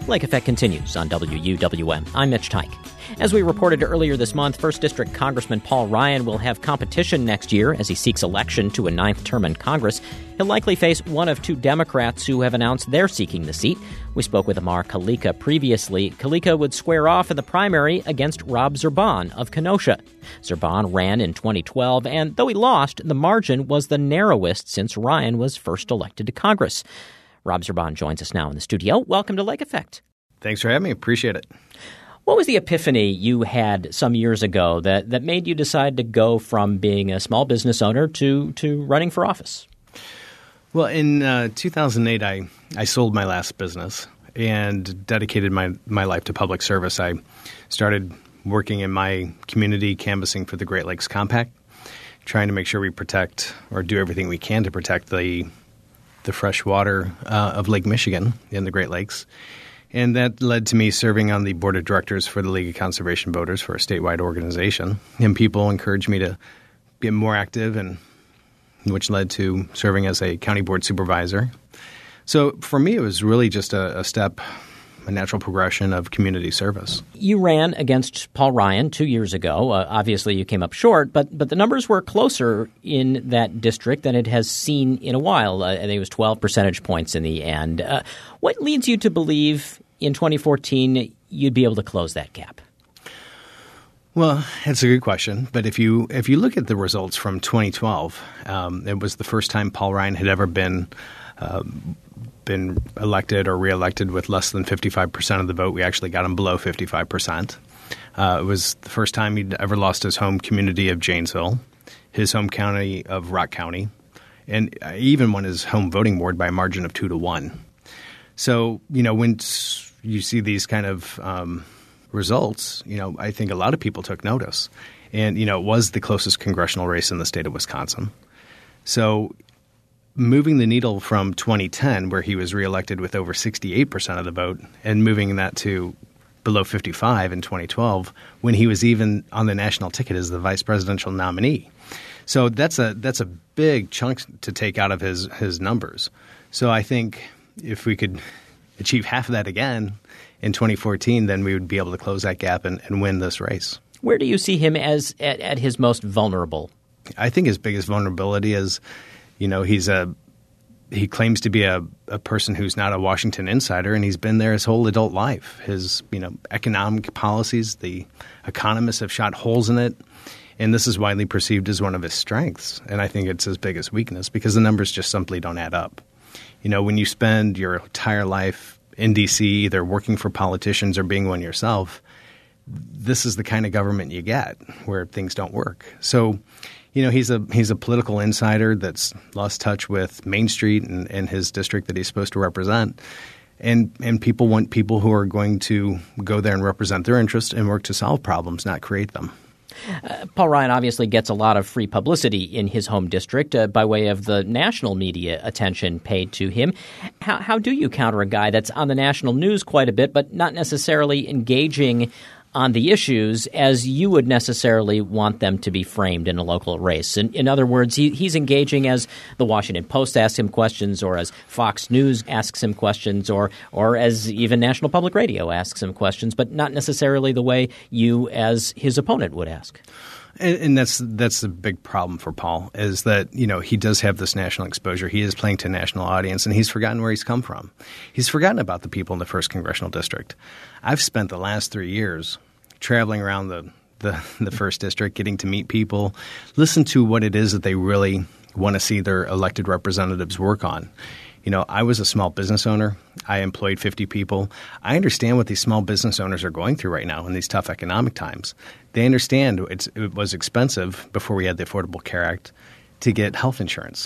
Lake Effect continues on WUWM. I'm Mitch Teich. As we reported earlier this month, 1st District Congressman Paul Ryan will have competition next year as he seeks election to a 9th term in Congress. He'll likely face one of two Democrats who have announced they're seeking the seat. We spoke with Amar Kalika previously. Kalika would square off in the primary against Rob Zurban of Kenosha. Zurban ran in 2012, and though he lost, the margin was the narrowest since Ryan was first elected to Congress. Rob Zurban joins us now in the studio. Welcome to Lake Effect. Thanks for having me. Appreciate it. What was the epiphany you had some years ago that made you decide to go from being a small business owner to running for office? Well, in 2008, I sold my last business and dedicated my life to public service. I started working in my community, canvassing for the Great Lakes Compact, trying to make sure we protect or do everything we can to protect the fresh water of Lake Michigan in the Great Lakes. And that led to me serving on the board of directors for the League of Conservation Voters for a statewide organization. And people encouraged me to get more active, and which led to serving as a county board supervisor. So for me, it was really just a natural progression of community service. You ran against Paul Ryan 2 years ago. Obviously, you came up short, but the numbers were closer in that district than it has seen in a while. I think it was 12 percentage points in the end. What leads you to believe in 2014 you'd be able to close that gap? Well, it's a good question. But if you look at the results from 2012, it was the first time Paul Ryan had ever been elected or reelected with less than 55% of the vote. We actually got him below 55%. It was the first time he'd ever lost his home community of Janesville, his home county of Rock County, and even won his home voting ward by a margin of 2-1. So, when you see these kind of results, I think a lot of people took notice. And, it was the closest congressional race in the state of Wisconsin. So moving the needle from 2010, where he was reelected with over 68% of the vote, and moving that to below 55 in 2012, when he was even on the national ticket as the vice presidential nominee. So that's a big chunk to take out of his numbers. So I think if we could achieve half of that again in 2014, then we would be able to close that gap and win this race. Where do you see him as at his most vulnerable? I think his biggest vulnerability is, he claims to be a person who's not a Washington insider, and he's been there his whole adult life. His, economic policies, the economists have shot holes in it, and this is widely perceived as one of his strengths. And I think it's his biggest weakness because the numbers just simply don't add up. When you spend your entire life in D.C. either working for politicians or being one yourself, this is the kind of government you get where things don't work. So, he's a political insider that's lost touch with Main Street and his district that he's supposed to represent. And people want people who are going to go there and represent their interests and work to solve problems, not create them. Paul Ryan obviously gets a lot of free publicity in his home district by way of the national media attention paid to him. How do you counter a guy that's on the national news quite a bit, but not necessarily engaging on the issues as you would necessarily want them to be framed in a local race? In other words, he's engaging as the Washington Post asks him questions, or as Fox News asks him questions, or as even National Public Radio asks him questions, but not necessarily the way you as his opponent would ask. And that's a big problem for Paul, is that, he does have this national exposure. He is playing to a national audience, and he's forgotten where he's come from. He's forgotten about the people in the 1st Congressional District. I've spent the last 3 years traveling around the 1st District, getting to meet people, listen to what it is that they really want to see their elected representatives work on. I was a small business owner. I employed 50 people. I understand what these small business owners are going through right now in these tough economic times. They understand it was expensive before we had the Affordable Care Act to get health insurance.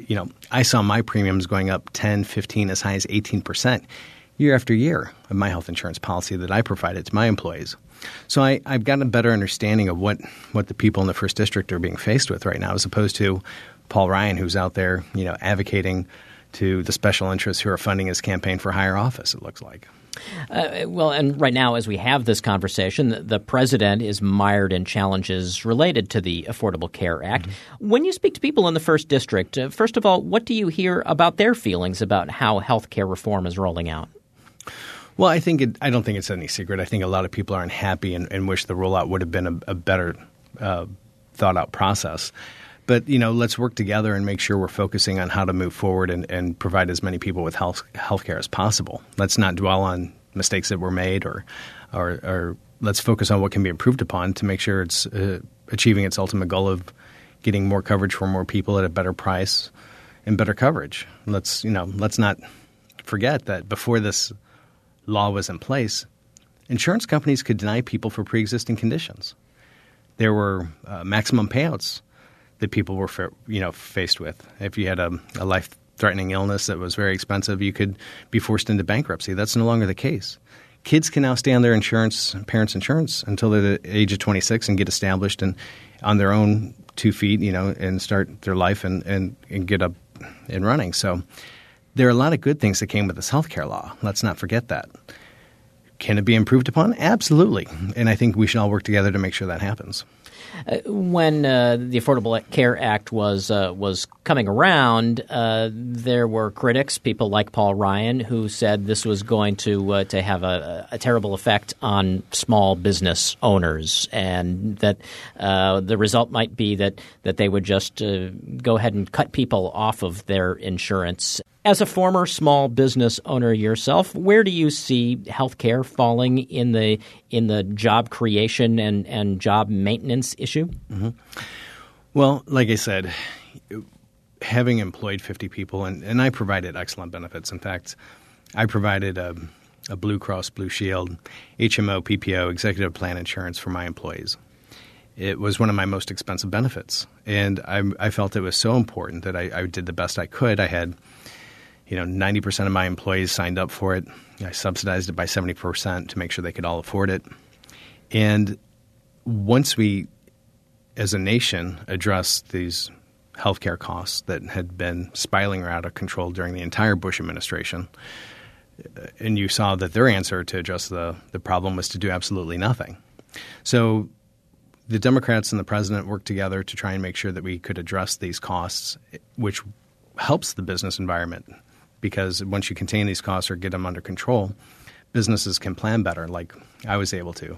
I saw my premiums going up 10, 15, as high as 18% year after year of my health insurance policy that I provided to my employees. So I've gotten a better understanding of what the people in the 1st District are being faced with right now, as opposed to Paul Ryan, who's out there, advocating to the special interests who are funding his campaign for higher office, it looks like. Well, and right now, as we have this conversation, the president is mired in challenges related to the Affordable Care Act. Mm-hmm. When you speak to people in the 1st District, first of all, what do you hear about their feelings about how health care reform is rolling out? Well, I don't think it's any secret. I think a lot of people are unhappy and wish the rollout would have been a better thought out process. But, let's work together and make sure we're focusing on how to move forward and provide as many people with health care as possible. Let's not dwell on mistakes that were made or let's focus on what can be improved upon to make sure it's achieving its ultimate goal of getting more coverage for more people at a better price and better coverage. Let's not forget that before this law was in place, insurance companies could deny people for pre-existing conditions. There were maximum payouts that people were faced with. If you had a life-threatening illness that was very expensive, you could be forced into bankruptcy. That's no longer the case. Kids can now stay on their parents' insurance until they're the age of 26 and get established and on their own 2 feet, and start their life and get up and running. So there are a lot of good things that came with this healthcare law. Let's not forget that. Can it be improved upon? Absolutely. And I think we should all work together to make sure that happens. When the Affordable Care Act was coming around, there were critics, people like Paul Ryan, who said this was going to have a terrible effect on small business owners, and that the result might be that they would just go ahead and cut people off of their insurance. As a former small business owner yourself, where do you see healthcare falling in the job creation and job maintenance issue? Mm-hmm. Well, like I said, having employed 50 people, and I provided excellent benefits. In fact, I provided a Blue Cross Blue Shield, HMO, PPO, executive plan insurance for my employees. It was one of my most expensive benefits, and I felt it was so important that I did the best I could. I had 90% of my employees signed up for it. I subsidized it by 70% to make sure they could all afford it. And once we, as a nation, addressed these healthcare costs that had been spiraling out of control during the entire Bush administration, and you saw that their answer to address the problem was to do absolutely nothing. So the Democrats and the president worked together to try and make sure that we could address these costs, which helps the business environment. Because once you contain these costs or get them under control, businesses can plan better, like I was able to.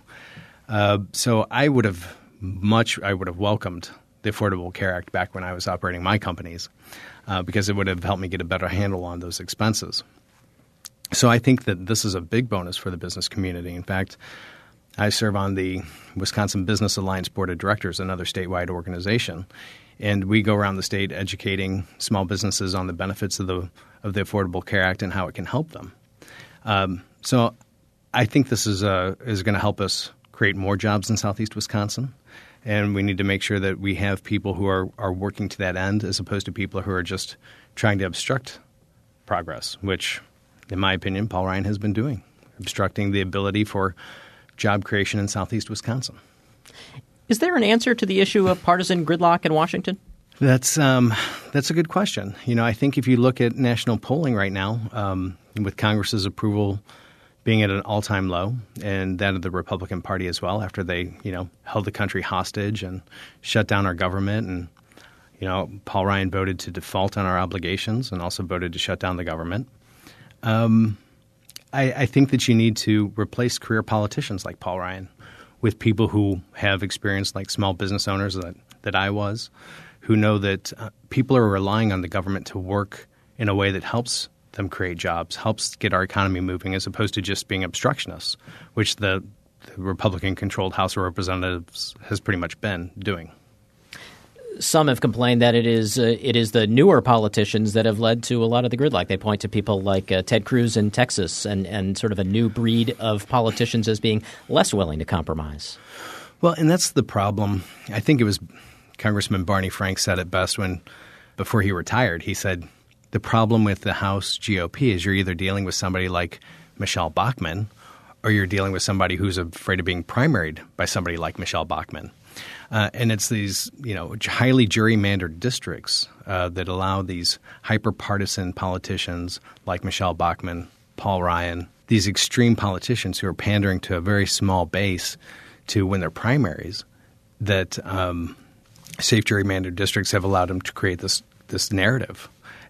So I would have welcomed the Affordable Care Act back when I was operating my companies, because it would have helped me get a better handle on those expenses. So I think that this is a big bonus for the business community. In fact, I serve on the Wisconsin Business Alliance Board of Directors, another statewide organization. And we go around the state educating small businesses on the benefits of the Affordable Care Act and how it can help them. So I think this is going to help us create more jobs in Southeast Wisconsin. And we need to make sure that we have people who are working to that end as opposed to people who are just trying to obstruct progress, which, in my opinion, Paul Ryan has been doing, obstructing the ability for job creation in Southeast Wisconsin. Is there an answer to the issue of partisan gridlock in Washington? That's a good question. I think if you look at national polling right now, with Congress's approval being at an all-time low, and that of the Republican Party as well, after they held the country hostage and shut down our government, and Paul Ryan voted to default on our obligations and also voted to shut down the government. I think that you need to replace career politicians like Paul Ryan with people who have experience, like small business owners that I was, who know that people are relying on the government to work in a way that helps them create jobs, helps get our economy moving, as opposed to just being obstructionists, which the Republican-controlled House of Representatives has pretty much been doing. Some have complained that it is the newer politicians that have led to a lot of the gridlock. They point to people like Ted Cruz in Texas and sort of a new breed of politicians as being less willing to compromise. Well, and that's the problem. I think it was Congressman Barney Frank said it best before he retired. He said, the problem with the House GOP is you're either dealing with somebody like Michelle Bachmann or you're dealing with somebody who's afraid of being primaried by somebody like Michelle Bachmann. And it's these, highly gerrymandered districts that allow these hyper-partisan politicians like Michelle Bachmann, Paul Ryan, these extreme politicians who are pandering to a very small base to win their primaries, that safe gerrymandered districts have allowed them to create this narrative.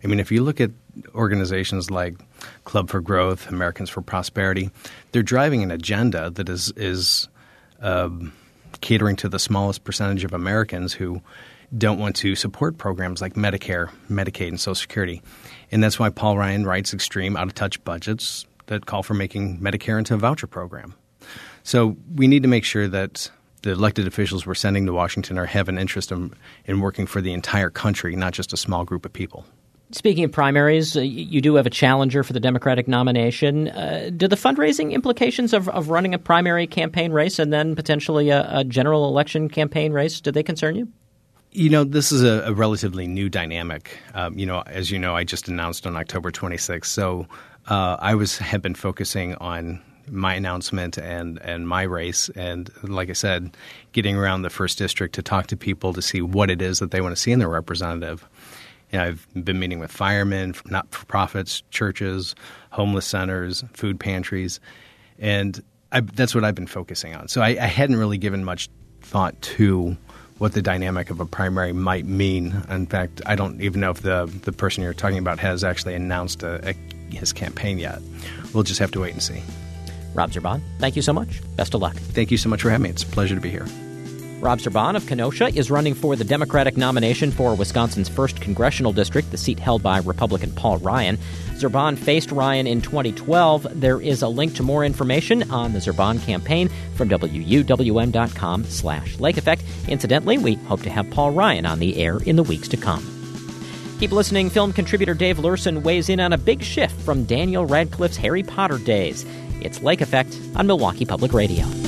I mean, if you look at organizations like Club for Growth, Americans for Prosperity, they're driving an agenda that is catering to the smallest percentage of Americans who don't want to support programs like Medicare, Medicaid, and Social Security. And that's why Paul Ryan writes extreme, out-of-touch budgets that call for making Medicare into a voucher program. So we need to make sure that the elected officials we're sending to Washington have an interest in working for the entire country, not just a small group of people. Speaking of primaries, you do have a challenger for the Democratic nomination. Do the fundraising implications of running a primary campaign race and then potentially a general election campaign race, do they concern you? You know, this is a relatively new dynamic. As you know, I just announced on October 26th. So I have been focusing on my announcement and my race. And like I said, getting around the 1st District to talk to people to see what it is that they want to see in their representative. You know, I've been meeting with firemen, not-for-profits, churches, homeless centers, food pantries. And that's what I've been focusing on. So I hadn't really given much thought to what the dynamic of a primary might mean. In fact, I don't even know if the person you're talking about has actually announced his campaign yet. We'll just have to wait and see. Rob Zurbahn, thank you so much. Best of luck. Thank you so much for having me. It's a pleasure to be here. Rob Zurbahn of Kenosha is running for the Democratic nomination for Wisconsin's 1st Congressional District, the seat held by Republican Paul Ryan. Zurbahn faced Ryan in 2012. There is a link to more information on the Zurbahn campaign from WUWM.com/Lake Effect. Incidentally, we hope to have Paul Ryan on the air in the weeks to come. Keep listening. Film contributor Dave Lurson weighs in on a big shift from Daniel Radcliffe's Harry Potter days. It's Lake Effect on Milwaukee Public Radio.